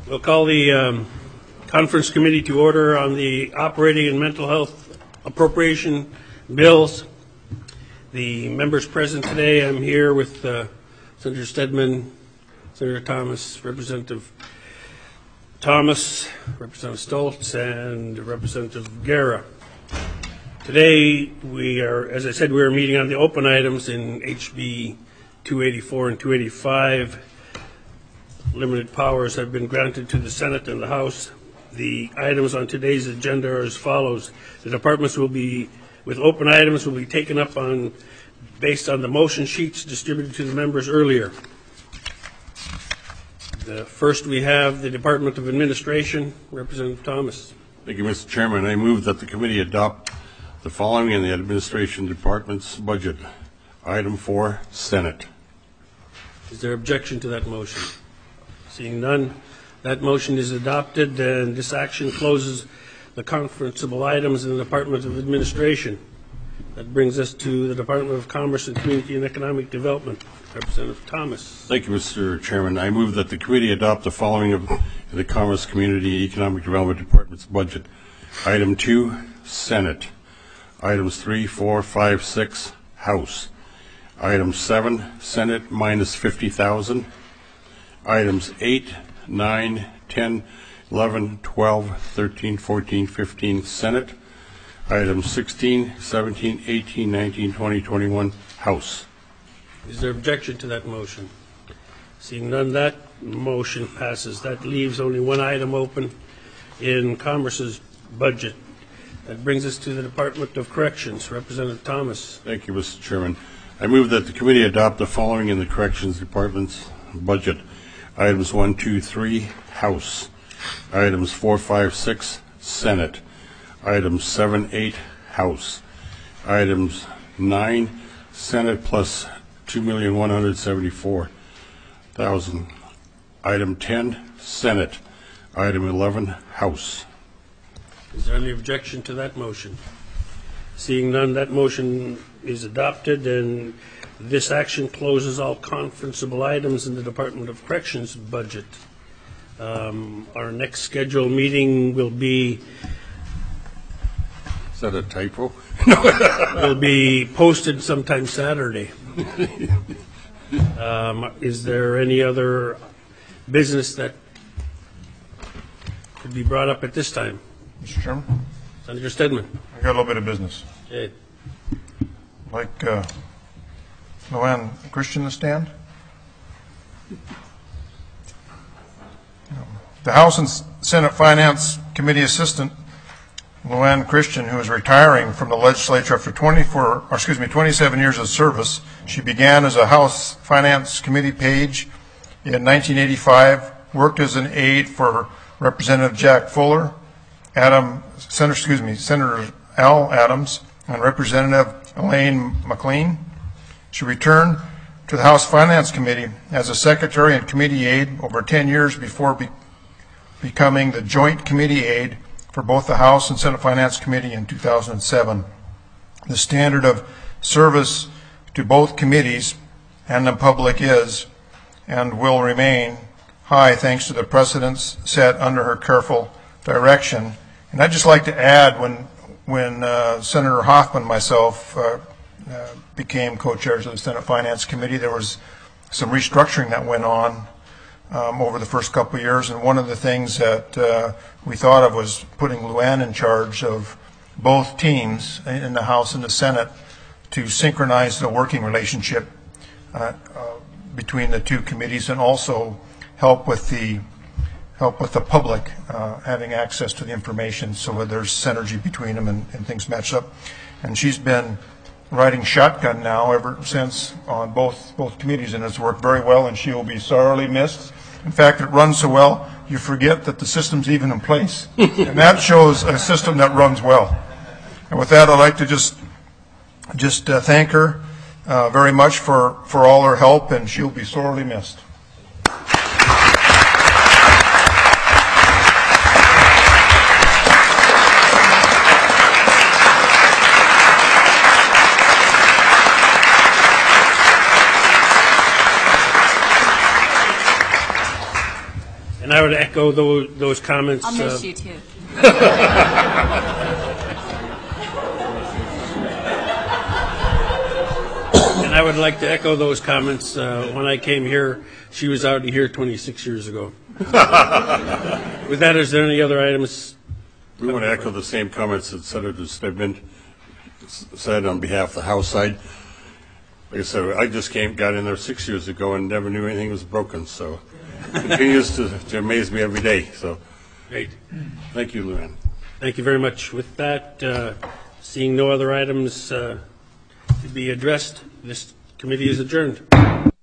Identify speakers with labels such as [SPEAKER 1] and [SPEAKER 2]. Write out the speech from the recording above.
[SPEAKER 1] We'll call the conference committee to order on the operating and mental health appropriation bills. The members present today, I'm here with Senator Stedman, Senator Thomas, Representative Thomas, Representative Stoltz, and Representative Guerra. Today, we are, as I said, we are meeting on the open items in HB 284 and 285. Limited powers have been granted to the Senate and the House. The items on today's agenda are as follows. The departments will be, with open items, will be taken up on based on the motion sheets distributed to the members earlier. First, we have the Department of Administration. Representative Thomas.
[SPEAKER 2] Thank you, Mr. Chairman. I move that the committee adopt the following in the Administration Department's budget. Item 4, Senate.
[SPEAKER 1] Is there objection to that motion? Seeing none, that motion is adopted, and this action closes the conferenceable items in the Department of Administration. That brings us to the Department of Commerce and Community and Economic Development. Representative Thomas.
[SPEAKER 2] Thank you, Mr. Chairman. I move that the committee adopt the following of the Commerce, Community, and Economic Development Department's budget. Item 2, Senate. Items 3, 4, 5, 6, House. Item 7, Senate minus 50,000. Items 8, 9, 10, 11, 12, 13, 14, 15, Senate. Items 16, 17, 18, 19, 20, 21, House.
[SPEAKER 1] Is there objection to that motion? Seeing none, that motion passes. That leaves only one item open in Commerce's budget. That brings us to the Department of Corrections. Representative Thomas.
[SPEAKER 2] Thank you, Mr. Chairman. I move that the committee adopt the following in the Corrections Department's budget. Items 1, 2, 3, House. Items 4, 5, 6, Senate. Items 7, 8, House. Items 9, Senate plus $2,174,000. Item 10, Senate. Item 11, House.
[SPEAKER 1] Is there any objection to that motion? Seeing none, that motion is adopted, and this action closes all conferenceable items in the Department of Corrections budget. Our next scheduled meeting will be...
[SPEAKER 2] Is that a typo?
[SPEAKER 1] will be posted sometime Saturday. Is there any other business that could be brought up at this time?
[SPEAKER 3] Mr. Chairman?
[SPEAKER 1] Senator Stedman.
[SPEAKER 3] I got a little bit of business.
[SPEAKER 1] Okay.
[SPEAKER 3] I'd like Luann Christian to stand. The House and Senate Finance Committee Assistant, Luann Christian, who is retiring from the legislature after 27 years of service. She began as a House Finance Committee page in 1985, worked as an aide for Representative Jack Fuller, Senator Al Adams, and Representative Elaine McLean. She returned to the House Finance Committee as a secretary and committee aide over 10 years before becoming the joint committee aide for both the House and Senate Finance Committee in 2007. The standard of service to both committees and the public is and will remain high thanks to the precedents set under her careful direction. And I'd just like to add, when Senator Hoffman and myself became co-chairs of the Senate Finance Committee, there was some restructuring that went on over the first couple of years, and one of the things that we thought of was putting Luann in charge of both teams in the House and the Senate to synchronize the working relationship between the two committees, and also help with the public having access to the information, so that there's synergy between them and things match up. And she's been riding shotgun now ever since on both committees, and it's worked very well, and she will be sorely missed. In fact, it runs so well, you forget that the system's even in place. And that shows a system that runs well. And with that, I'd like to just thank her very much for all her help, and she'll be sorely missed.
[SPEAKER 1] And I would echo those comments.
[SPEAKER 4] I'll miss you too.
[SPEAKER 1] And I would like to echo those comments. When I came here, she was already here 26 years ago. With that, is there any other items?
[SPEAKER 2] We want to echo the same comments that Senator Stedman said on behalf of the House side. Like I said, I just got in there 6 years ago and never knew anything was broken, so it continues to amaze me every day. So,
[SPEAKER 1] Great.
[SPEAKER 2] thank you, Luann.
[SPEAKER 1] Thank you very much. With that, seeing no other items to be addressed, this committee is adjourned.